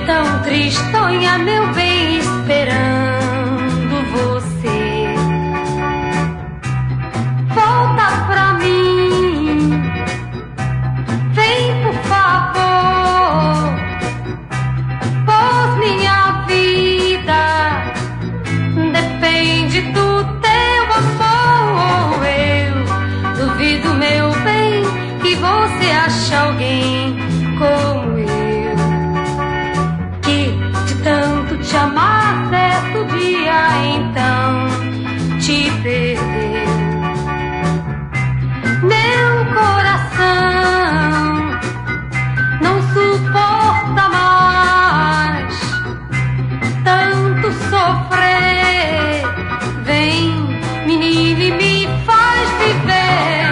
tão tristonha, meu bem, esperando você. Volta pra mim, vem por favor, pois minha vida depende do teu amor. Eu duvido, meu bem, que você ache alguém como eu, que de tanto te amar, certo dia então te perdeu. Meu coração não suporta mais tanto sofrer. Vem, menina, e me faz viver.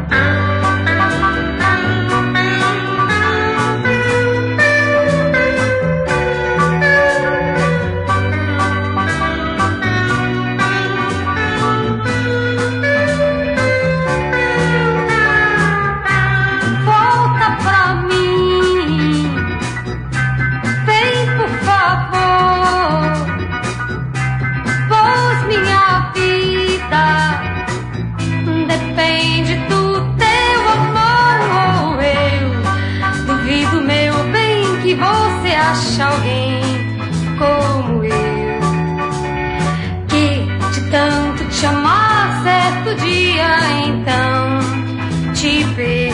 Volta pra mim, vem por favor, pois minha vida depende do teu amor. Eu duvido, meu bem, que você ache alguém como eu, que de tanto te amar, certo dia então te perder.